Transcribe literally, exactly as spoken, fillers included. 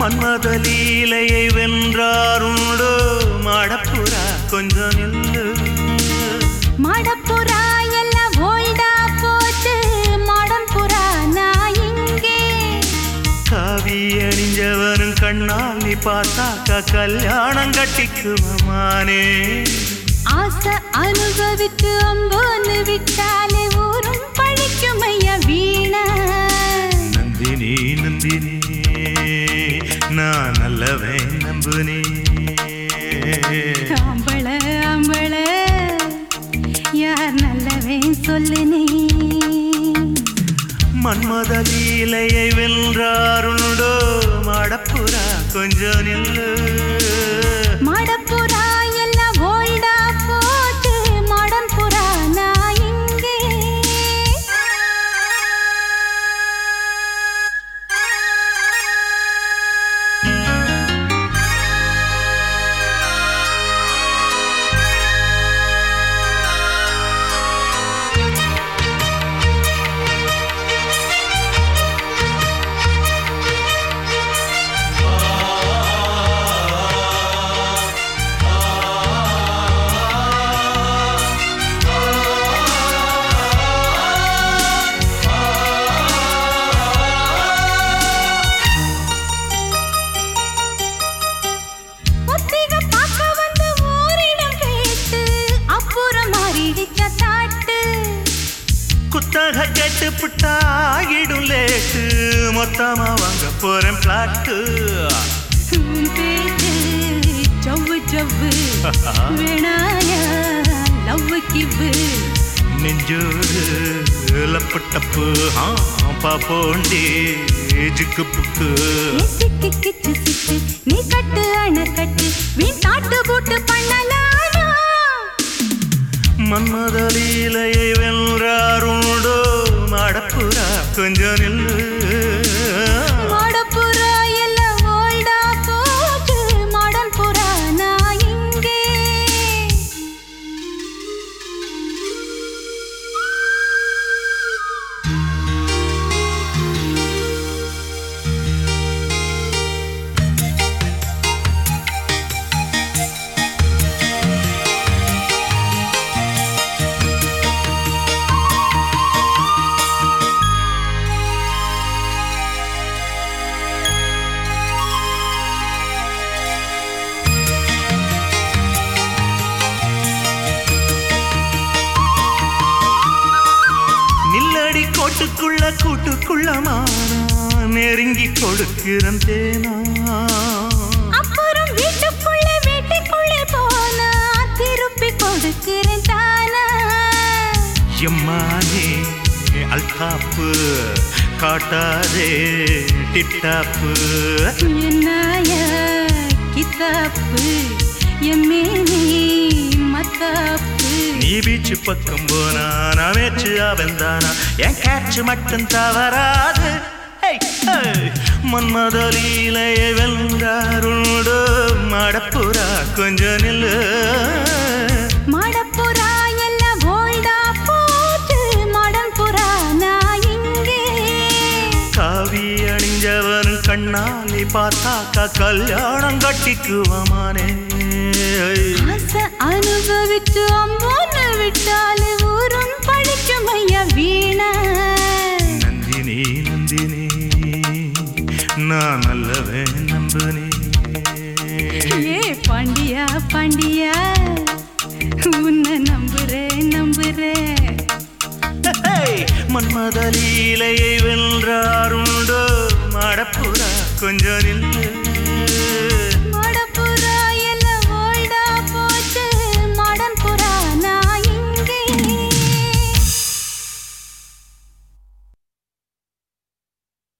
மன்மத லீலையை வென்றாருண்டோ மாடப்புறா கொஞ்சம் நில்லு. மாடப்புறா எல்லாம் ஓல்டா போச்சு, மாடன் புறா நான் இங்கே. காவி அணிஞ்சவனும் கண்ணால் நீ பார்த்தாக்கா கல்யாணம் கட்டிக்குமானே. ஆசை அனுபவித்து அம்போன்னு விட்டாலே ஊரும் பழிக்குமைய வீண. நந்தினி நந்தினி நான் நல்லவன் நம்புனே. ஆம்பள ஆம்பள யார் நல்லவன் சொல்லு நீ. மன்மத லீலையை வென்றாருண்டோ மாடப்புறா கொஞ்சம் நில்லு. மாடப்புறா எல்லாம் ஓல்டா போச்சு, மாடன் புறா நான் இங்கே. குத்தக கேட்டு புட்டாகிடும் லேட்டு, மொத்தமா வாங்க போறேன் பிளாட்டு. சவ்வு சவ்வு வேணாய லவ்வு கிவ்வு. நெஞ்சோடு லப்பு டப்பு பாப்போண்டி ஜிக்கு புக்கு. சிக்கு கிச்சு சிக்கு நீ கட்டு அணை கட்டு வீண் தாட்டு போட்டு பண்ணலாமா. மன்மத லீலையை வென்றாருண்டோ மாடப்புறா கொஞ்சம் நில்லு. மாடப்புறா எல்லாம் ஓல்டா போச்சு, மாடன் புறா நான் இங்கே. நில்லடி கோட்டுக்குள்ள கூட்டுக்குள்ள மானா நெருங்கி கொடுக்கிறேன் தேனா. அப்புறம் வீட்டுக்குள்ளே வீட்டுக்குள்ளே போனா திருப்பி கொடுக்கிறேன் தானா. எம்மானே அல்தாப்பு காட்டாதே டிப்டாப்பு. என்னாய கித்தாப்பு எம்மேனி மத்தாப்பு. நீ பீச்சு பக்கம் போனா நான் மேச்சு அவன்தானா, என் கேட்சு மட்டும் தவறாது. மன்மத லீலையை வென்றாருண்டோ மாடப்புறா கொஞ்சம் நில்லு. மாடப்புறா எல்லாம் ஓல்டா போச்சு, மாடன் புறா நான் இங்கே. காவி அணிஞ்சவனும் கண்ணாலே பார்த்தாக்கா கல்யாணம் கட்டிக்குவானே. ஆசை அனுபவித்து அம்போன்னு விட்டாலே ஊரும் பழிக்குமைய வீண. நந்தினி நந்தினி நான் நல்லவன் நம்புனே. ஏ பாண்டியா பாண்டியா உன்னை நம்புறேன் நம்புறேன். மன்மத லீலையை வென்றாருண்டோ மாடப்புறா கொஞ்சம் நில்லு.